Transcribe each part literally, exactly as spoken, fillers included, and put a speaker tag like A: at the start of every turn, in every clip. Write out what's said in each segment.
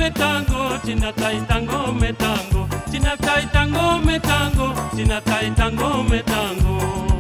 A: me tango, chinatai tango me tango, chinatai tango me tango, chinatai tango me tango.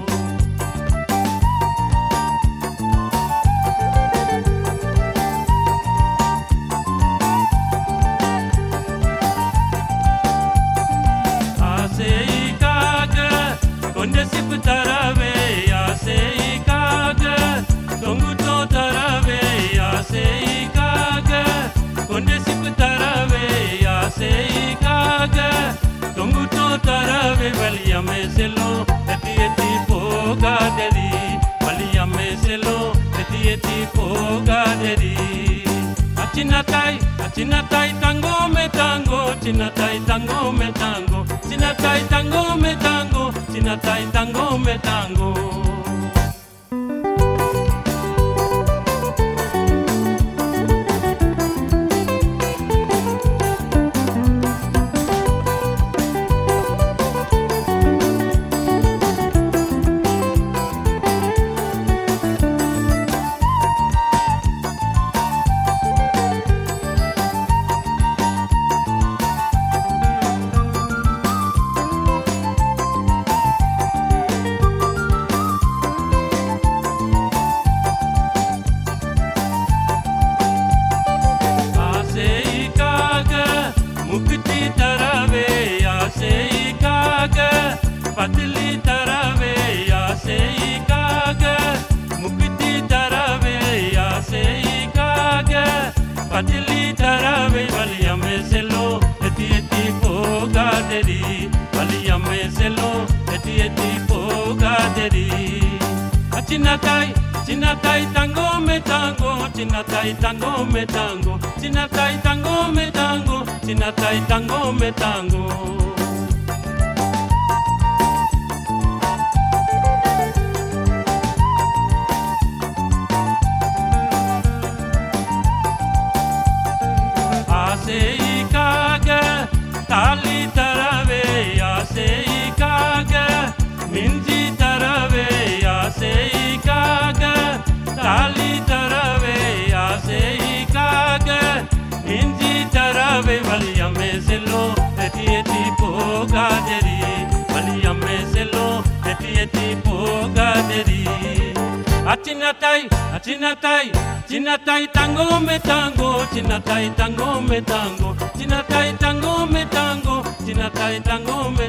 A: Asei kaga, konde sipu tarave, asei kaga, tongu to tarave, asei kaga, konde sipu tarave, asei kaga, tongu to tarave, valia me selo, eti eti poga deri, valia me selo, eti eti poga deri. Chinatai, chinatai tango me tango, chinatai tango me tango, chinatai tango me tango, chinatai tango me tango. Mukti tarave asei kaga, patli tarave asei kaga, mukti tarave asei kaga, patli tarave valia me selo, eti eti poga deri, valia me selo, eti eti poga deri. Chinatai, chinatai tango me tango, chinatai tango me tango, chinatai tango me tango, chinatai tango me tango. Asei kaga, tali tarave, asei kaga, minji tarave, asei kaga, tali tarave, asei kaga, minji tarave, valia me selo, eti eti poga deri, valia me selo, eti eti poga deri. Chinatai, chinatai, chinatai tango me tango, chinatai tango me tango, chinatai tango me tango, chinatai tango me